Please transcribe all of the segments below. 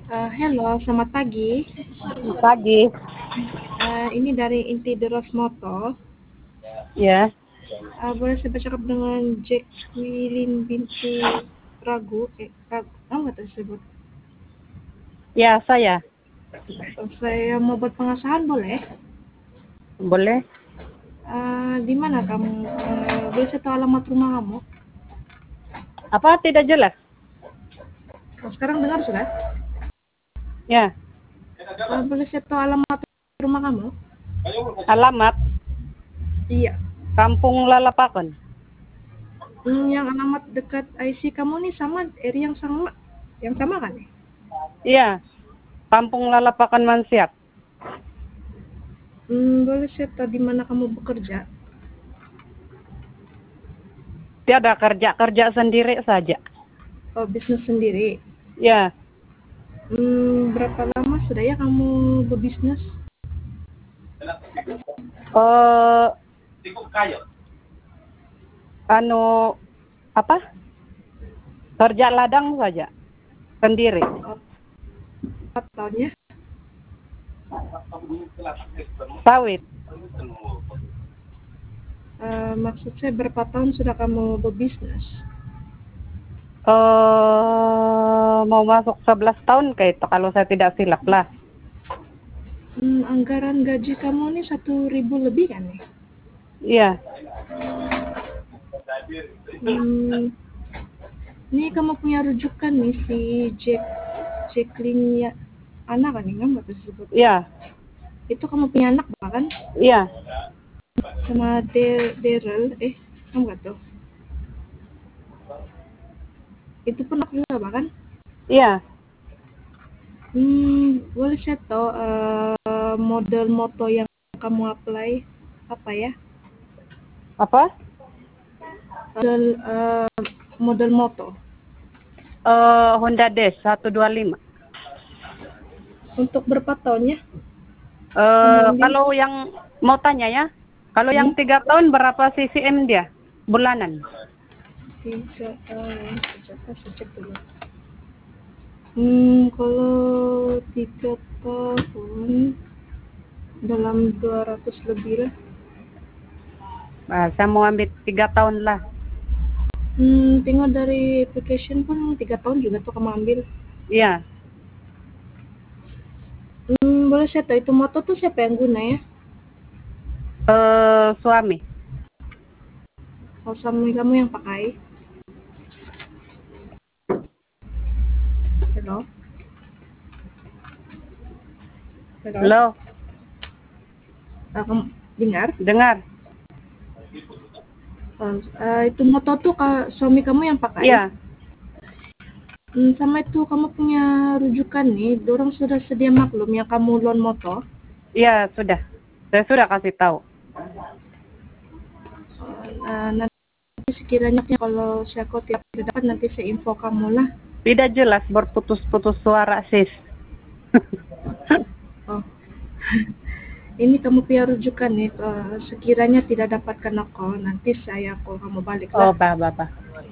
Hello, selamat pagi. Pagi, Ini dari Inti Deros Moto. ya, Boleh saya bercakap dengan Jacqueline binti Ragu? Ragu, nggak tersebut. ya saya Saya mau buat pengasahan, boleh? boleh. Di mana kamu? Boleh saya tahu alamat rumah kamu? Apa tidak jelas? Sekarang dengar sudah? Ya, Boleh saya tahu alamat rumah kamu? alamat Iya. Kampung Lalapakan. Yang alamat dekat IC kamu nih sama area yang sama kan? Iya, Kampung Lalapakan Mansiat. Boleh saya tahu di mana kamu bekerja? Tiada kerja sendiri saja. Oh, bisnis sendiri. Ya, Berapa lama sudah ya kamu berbisnis? eh anu apa? Kerja ladang saja sendiri. Oh, 4 tahun ya? Sawit. Maksud saya berapa tahun sudah kamu berbisnis? Mau masuk 11 tahun kayak itu kalau saya tidak silap lah. Anggaran gaji kamu nih 1.000 lebih kan nih? Iya, Ini kamu punya rujukan nih si Jacqueline ya, anak kan nih nggak tersebut? iya, Itu kamu punya anak bahkan iya, sama Daryl, kamu nggak tahu? Itu pun aku juga bahkan. iya. Boleh saya tahu model moto yang kamu apply apa ya? Apa? Model moto Honda Dash 125. untuk berapa tahun ya? Kamu ambil Kalau yang mau tanya ya, kalau yang 3 tahun berapa CCM dia bulanan? 3 tahun, saya cek dulu. Kalau 3 tahun dalam 200 lebih lah. Saya mau ambil 3 tahun lah. Tengok dari application pun 3 tahun juga tuh kamu ambil. Iya. Boleh saya tahu itu moto tuh siapa yang guna ya? Suami. Kalau suami kamu yang pakai? Hello? Halo, Kamu dengar? dengar? Itu moto tuh suami kamu yang pakai? Iya. Sama itu kamu punya rujukan nih, dorong sudah sedia maklum yang kamu loan moto? Iya, sudah. Saya sudah kasih tahu. Nanti sekiranya kalau saya tidak dapat nanti saya info kamu lah. Tidak jelas, berputus-putus suara, sis. Oh. Ini kamu punya rujukan nih, sekiranya tidak dapatkan aku, nanti saya call kamu balik lah. Oh, Bapak.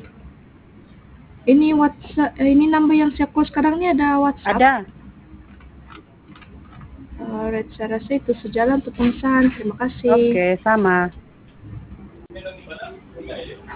Ini WhatsApp, ini number yang saya call sekarang ini ada WhatsApp? Ada. Alright, saya rasa itu sejalan untuk pengesahan. Terima kasih. Oke, sama.